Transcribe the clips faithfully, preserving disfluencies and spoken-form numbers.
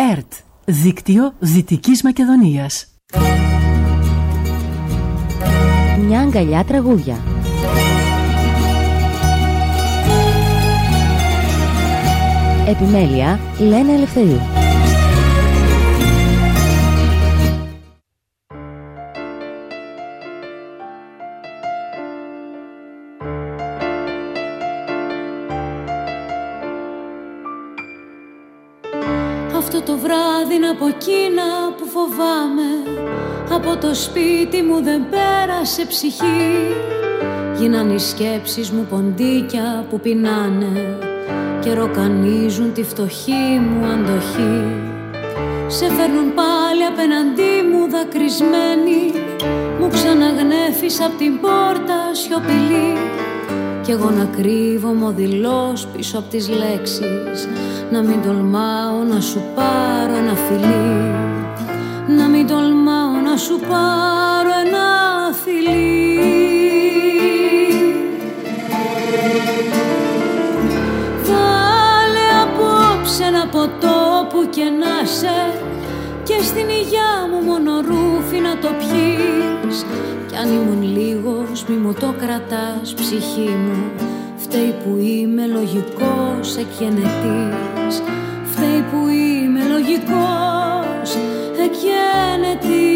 ΕΡΤ, Δίκτυο Δυτικής Μακεδονίας. Μια αγκαλιά τραγούδια. Επιμέλεια Λένα Ελευθερίου. Αυτό το βράδυ είναι από εκείνα που φοβάμαι. Από το σπίτι μου δεν πέρασε ψυχή. Γίναν οι σκέψεις μου ποντίκια που πεινάνε και ροκανίζουν τη φτωχή μου αντοχή. Σε φέρνουν πάλι απέναντί μου δακρυσμένοι. Μου ξαναγνέφεις απ' την πόρτα σιωπηλή. Κι εγώ να κρύβομαι οδυλώς πίσω απ' τις λέξεις. Να μην τολμάω να σου πάρω ένα φιλί. Να μην τολμάω να σου πάρω ένα φιλί. Βάλε απόψε ένα ποτό που και να σε, και στην υγειά μου μόνο ρούφι να το πιείς. Κι αν ήμουν λίγος μη μου το κρατάς ψυχή μου. Φταίει που είμαι λογικός εκγενετής. Φταίει που είμαι λογικός εκγενετής.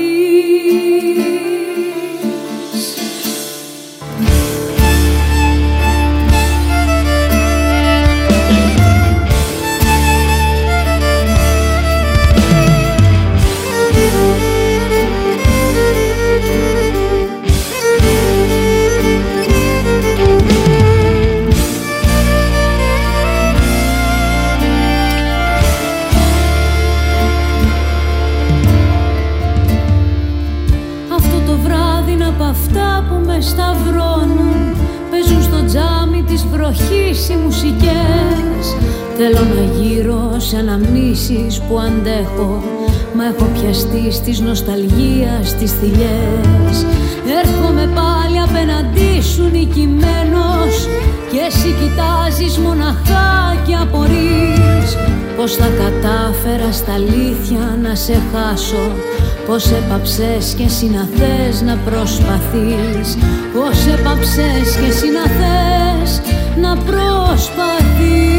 Σταυρώνουν, παίζουν στο τζάμι της βροχής οι μουσικές. Θέλω να γύρω σε αναμνήσεις που αντέχω, μα έχω πιαστεί στις νοσταλγίας τις θηλιές. Έρχομαι πάλι απέναντί σου νικημένος, και εσύ κοιτάζεις μοναχά και απορείς. Πως θα κατάφερα στα αλήθεια να σε χάσω. Πως έπαψες και εσύ να θες να προσπαθείς. Πως έπαψες και εσύ να θες να προσπαθείς.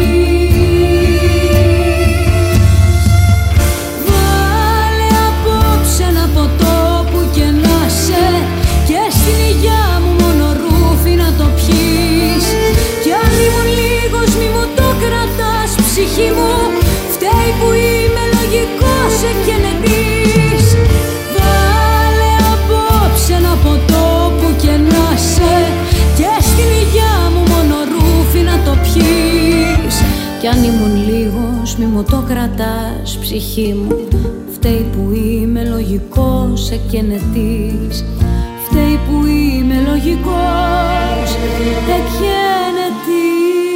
Βάλε απόψε ένα ποτό που και να σε, και στην υγειά μου μόνο ρούφι να το πιείς. Κι αν ήμουν λίγος μη μου το κρατάς ψυχή μου. Φταίει που είμαι λογικός εκγενετής. Βάλε απόψε ένα ποτό που και να σε, και στην υγειά μου μόνο ρούφι να το πιείς. Κι αν ήμουν λίγος μη μου το κρατάς ψυχή μου. Φταίει που είμαι λογικός εκγενετής. Φταίει που είμαι λογικός εκγενετής.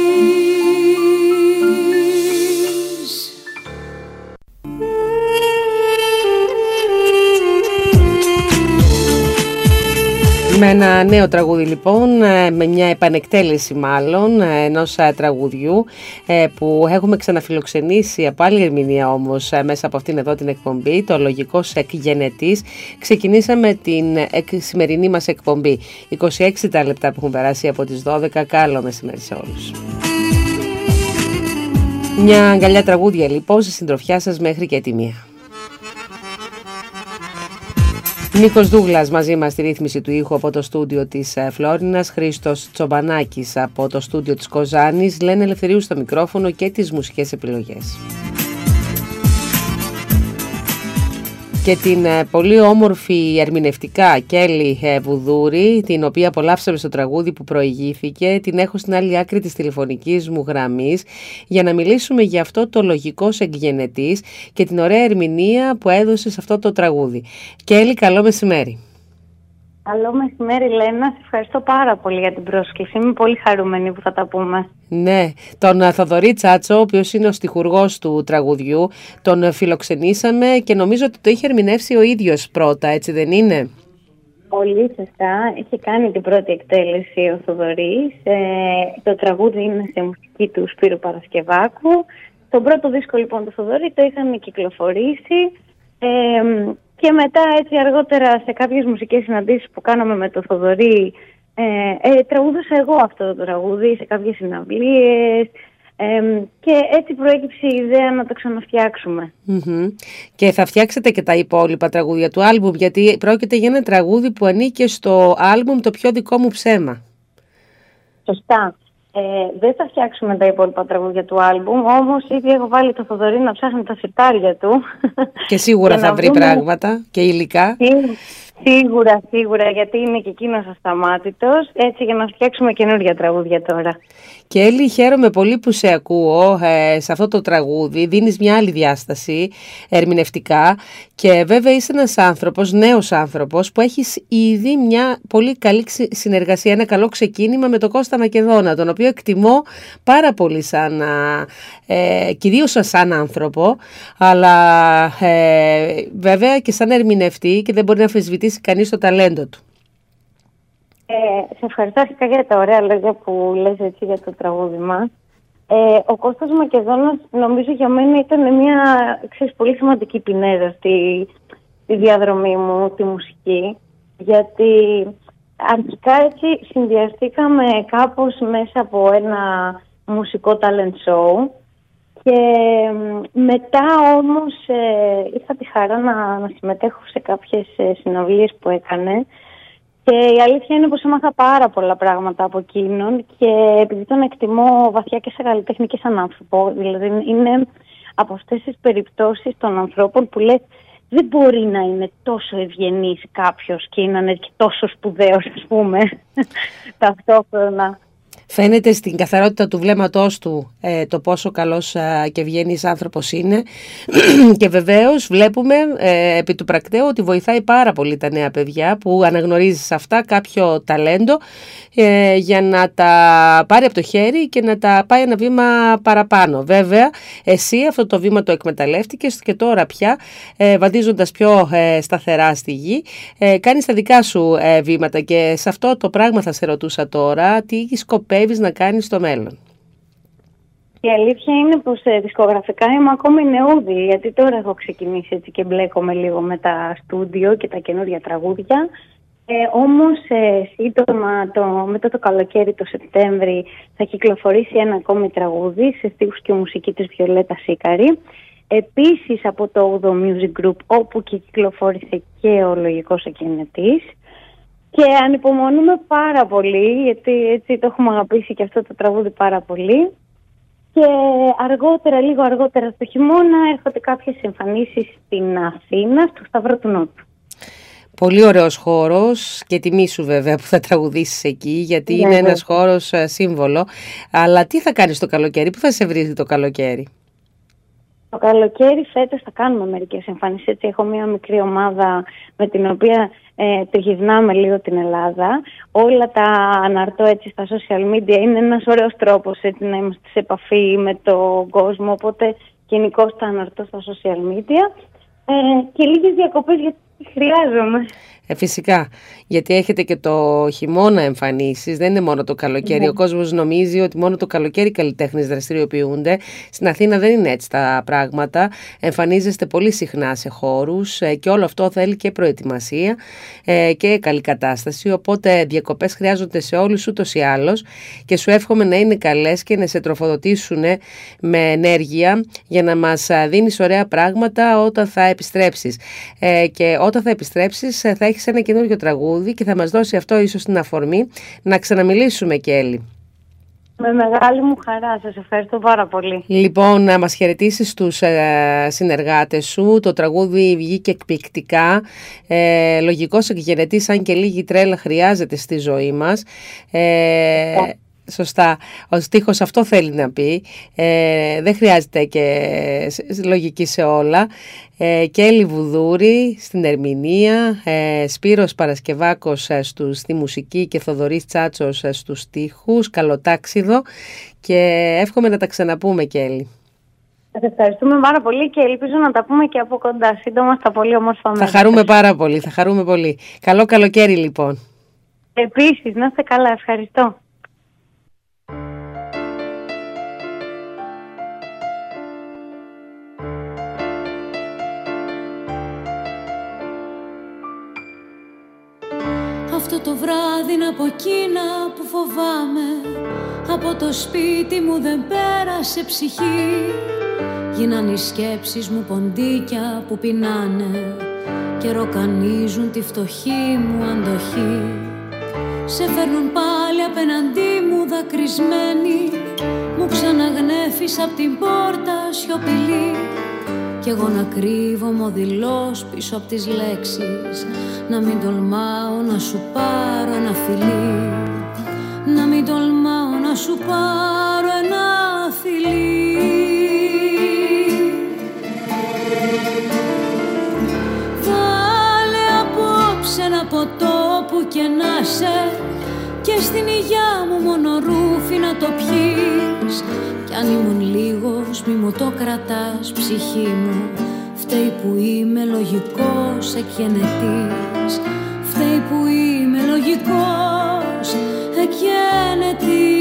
Με ένα νέο τραγούδι λοιπόν, με μια επανεκτέλεση μάλλον ενός τραγουδιού που έχουμε ξαναφιλοξενήσει από άλλη ερμηνεία όμως μέσα από αυτήν εδώ την εκπομπή, το Λογικός Εκγενετής. Ξεκινήσαμε την σημερινή μας εκπομπή. είκοσι έξι τα λεπτά που έχουν περάσει από τις δώδεκα. Καλό μεσημέρι σε όλους. Μια αγκαλιά τραγούδια λοιπόν στη συντροφιά σας μέχρι και τη μία. Νίκος Δούγλας μαζί μας στη ρύθμιση του ήχου από το στούντιο της Φλόρινας, Χρήστος Τσομπανάκης από το στούντιο της Κοζάνης, Λένα Ελευθερίου στο μικρόφωνο και τις μουσικές επιλογές. Και την πολύ όμορφη ερμηνευτικά Κέλλη Βουδούρη, την οποία απολαύσαμε στο τραγούδι που προηγήθηκε, την έχω στην άλλη άκρη της τηλεφωνικής μου γραμμής για να μιλήσουμε για αυτό το λογικός εκγενετής και την ωραία ερμηνεία που έδωσε σε αυτό το τραγούδι. Κέλλη, καλό μεσημέρι. Καλό μεσημέρι, Λένα. Σε ευχαριστώ πάρα πολύ για την πρόσκληση. Είμαι πολύ χαρούμενη που θα τα πούμε. Ναι, τον Θοδωρή Τσάτσο, ο οποίος είναι ο στιχουργός του τραγουδιού, τον φιλοξενήσαμε και νομίζω ότι το είχε ερμηνεύσει ο ίδιος πρώτα, έτσι δεν είναι? Πολύ σωστά. Έχει κάνει την πρώτη εκτέλεση ο Θοδωρής. Ε, το τραγούδι είναι σε μουσική του Σπύρου Παρασκευάκου τον πρώτο δίσκο λοιπόν του Θοδωρή το είχαν κυκλοφορήσει ε, και μετά έτσι αργότερα σε κάποιες μουσικές συναντήσεις που κάναμε με το Θοδωρή ε, ε, τραγούδασα εγώ αυτό το τραγούδι σε κάποιες συναυλίες. Ε, και έτσι προέκυψε η ιδέα να το ξαναφτιάξουμε. Mm-hmm. Και θα φτιάξετε και τα υπόλοιπα τραγούδια του άλμπουμ, γιατί πρόκειται για ένα τραγούδι που ανήκε στο άλμπουμ «Το πιο δικό μου ψέμα». Σωστά. Ε, δεν θα φτιάξουμε τα υπόλοιπα τραγούδια του άλμπουμ, όμως ήδη έχω βάλει το Θοδωρή να ψάχνει τα συρτάρια του. Και σίγουρα θα βρει βρούμε... πράγματα και υλικά. Σίγουρα, σίγουρα, γιατί είναι και εκείνος ασταμάτητος, έτσι για να φτιάξουμε καινούργια τραγούδια τώρα. Και Έλλη, χαίρομαι πολύ που σε ακούω ε, σε αυτό το τραγούδι, δίνεις μια άλλη διάσταση ερμηνευτικά και βέβαια είσαι ένας άνθρωπος, νέος άνθρωπος που έχεις ήδη μια πολύ καλή συνεργασία, ένα καλό ξεκίνημα με τον Κώστα Μακεδόνα, τον οποίο εκτιμώ πάρα πολύ σαν, ε, κυρίως σαν άνθρωπο, αλλά ε, βέβαια και σαν ερμηνευτή και δεν μπορεί να αμφισβητήσει κανείς το ταλέντο του. Ε, σε ευχαριστώ αρχικά για τα ωραία λόγια που λες έτσι για το τραγούδι μας. Ε, ο Κώστας Μακεδόνας νομίζω για μένα ήταν μια ξέρεις, πολύ σημαντική πινέζα στη, στη διαδρομή μου, τη μουσική. Γιατί αρχικά έτσι συνδυαστήκαμε κάπως μέσα από ένα μουσικό talent show και μετά όμως ε, είχα τη χαρά να, να συμμετέχω σε κάποιες ε, συναυλίες που έκανε. Και η αλήθεια είναι πως έμαθα πάρα πολλά πράγματα από εκείνον και επειδή τον εκτιμώ βαθιά και σε καλλιτέχνη και σαν άνθρωπο, δηλαδή είναι από αυτές τις περιπτώσεις των ανθρώπων που λες δεν μπορεί να είναι τόσο ευγενής κάποιος και να είναι και τόσο σπουδαίος, ας πούμε, ταυτόχρονα. Φαίνεται στην καθαρότητα του βλέμματός του ε, το πόσο καλός ε, και ευγενής άνθρωπος είναι και βεβαίως βλέπουμε ε, επί του πρακτέου ότι βοηθάει πάρα πολύ τα νέα παιδιά που αναγνωρίζει σε αυτά κάποιο ταλέντο ε, για να τα πάρει από το χέρι και να τα πάει ένα βήμα παραπάνω. Βέβαια εσύ αυτό το βήμα το εκμεταλλεύτηκες και τώρα πια ε, βαδίζοντας πιο ε, σταθερά στη γη ε, κάνεις τα δικά σου ε, βήματα και σε αυτό το πράγμα θα σε ρωτούσα τώρα τι σκοπεύεις να κάνεις στο μέλλον. Η αλήθεια είναι πως ε, δισκογραφικά είμαι ακόμη νεούδη, γιατί τώρα έχω ξεκινήσει έτσι και μπλέκομαι λίγο με τα στούντιο και τα καινούργια τραγούδια. Ε, όμως ε, σύντομα το, μετά το καλοκαίρι το Σεπτέμβρη θα κυκλοφορήσει ένα ακόμη τραγούδι σε στίχους και μουσική της Βιολέτα Σίκαρη. Επίσης από το ογδό Music Group, όπου και κυκλοφόρησε και ο Λογικός Εκκαινετής. Και ανυπομονούμε πάρα πολύ, γιατί έτσι το έχουμε αγαπήσει και αυτό το τραγούδι πάρα πολύ. Και αργότερα, λίγο αργότερα στο χειμώνα, έρχονται κάποιες εμφανίσεις στην Αθήνα, στο Σταυρό του Νότου. Πολύ ωραίος χώρος και τιμή σου βέβαια που θα τραγουδήσεις εκεί, γιατί yeah, είναι yeah. ένας χώρος σύμβολο. Αλλά τι θα κάνεις το καλοκαίρι, πού θα σε βρει το καλοκαίρι? Το καλοκαίρι φέτος θα κάνουμε μερικές εμφανίσεις. Έτσι, έχω μια μικρή ομάδα με την οποία ε, το γυρνάμε λίγο την Ελλάδα. Όλα τα αναρτώ έτσι στα social media. Είναι ένας ωραίος τρόπος έτσι, να είμαστε σε επαφή με τον κόσμο. Οπότε γενικώς τα αναρτώ στα social media. Ε, και λίγες διακοπές γιατί χρειάζομαι. Ε, φυσικά, γιατί έχετε και το χειμώνα εμφανίσεις, δεν είναι μόνο το καλοκαίρι. Yeah. Ο κόσμος νομίζει ότι μόνο το καλοκαίρι καλλιτέχνες δραστηριοποιούνται. Στην Αθήνα δεν είναι έτσι τα πράγματα. Εμφανίζεστε πολύ συχνά σε χώρους ε, και όλο αυτό θέλει και προετοιμασία ε, και καλή κατάσταση. Οπότε διακοπές χρειάζονται σε όλους ούτως ή άλλως και σου εύχομαι να είναι καλές και να σε τροφοδοτήσουν με ενέργεια για να μας δίνεις ωραία πράγματα όταν θα επιστρέψεις. Ε, και όταν θα επιστρέψεις θα έχεις ένα καινούριο τραγούδι και θα μας δώσει αυτό ίσως την αφορμή να ξαναμιλήσουμε, Κέλλη. Με μεγάλη μου χαρά, σας ευχαριστώ πάρα πολύ. Λοιπόν, να μας χαιρετήσεις τους ε, συνεργάτες σου. Το τραγούδι βγήκε εκπληκτικά. Ε, λογικός εκγενετής, αν και λίγη τρέλα χρειάζεται στη ζωή μας. Ε, Σωστά. Ο στίχος αυτό θέλει να πει. Ε, δεν χρειάζεται και λογική σε όλα. Ε, Κέλλη Βουδούρη στην ερμηνεία, ε, Σπύρος Παρασκευάκος ε, στους, στη μουσική και Θοδωρής Τσάτσος ε, στους στίχους. Καλοτάξιδο και εύχομαι να τα ξαναπούμε, Κέλλη. Σας ευχαριστούμε πάρα πολύ και ελπίζω να τα πούμε και από κοντά σύντομα στα πολύ όμορφα μέρη. Θα χαρούμε πάρα πολύ, θα χαρούμε πολύ. Καλό καλοκαίρι λοιπόν. Επίσης, να είστε καλά, ευχαριστώ. Αυτό το βράδυ είναι από εκείνα που φοβάμαι. Από το σπίτι μου δεν πέρασε ψυχή. Γίναν οι σκέψεις μου ποντίκια που πεινάνε και ροκανίζουν τη φτωχή μου αντοχή. Σε φέρνουν πάλι απέναντί μου δακρυσμένοι. Μου ξαναγνέφεις απ' την πόρτα σιωπηλή. Κι εγώ να κρύβομαι οδυλώς πίσω απ' τις λέξεις. Να μην τολμάω να σου πάρω ένα φιλί. Να μην τολμάω να σου πάρω ένα φιλί. Βάλε απόψε ένα ποτό που και να σε, και στην υγειά μου μόνο ρούφι να το πιείς. Κι αν ήμουν λίγος μη μου το κρατάς ψυχή μου. Φταίει που είμαι λογικός εκγενετής. Φταίει που είμαι λογικός εκγενετής.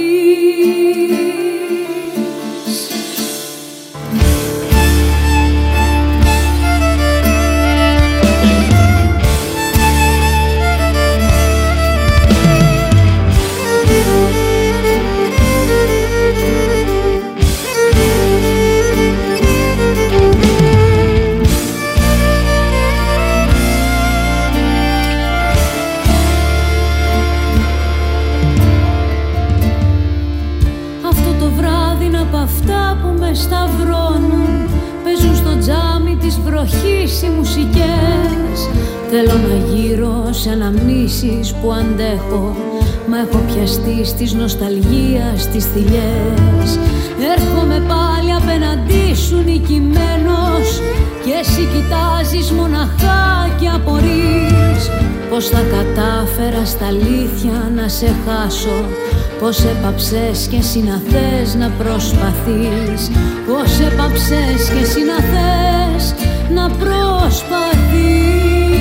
Σταυρώνουν, παίζουν στο τζάμι της βροχής οι μουσικές. Θέλω να γύρω σε αναμνήσεις που αντέχω, μα έχω πιαστεί στις νοσταλγίας τις θηλιές. Έρχομαι πάλι απέναντί σου νικημένος και εσύ κοιτάζεις μοναχά και απορείς. Πως θα κατάφερα στα αλήθεια να σε χάσω. Πως έπαψες και εσύ να θες να προσπαθείς. Πως έπαψες και εσύ να θες να προσπαθείς.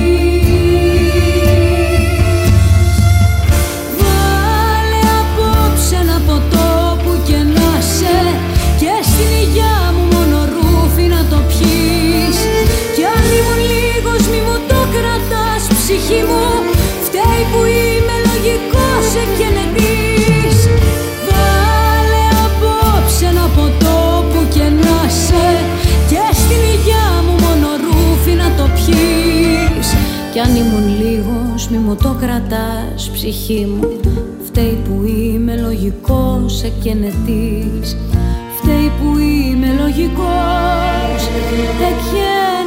Βάλε απόψε ένα ποτό που και να σε, και στην υγειά μου μόνο ρούφι να το πιείς. Κι αν ήμουν λίγος μη μου το κρατάς ψυχή μου. Φταίει που είμαι λογικός εκγενετής. Βάλε απόψε ένα ποτό που και να σε, και στην υγειά μου μόνο ρούφι να το πιείς. Κι αν ήμουν λίγος μη μου το κρατάς ψυχή μου. Φταίει που είμαι λογικός εκγενετής. Φταίει που είμαι λογικός εκγενετής.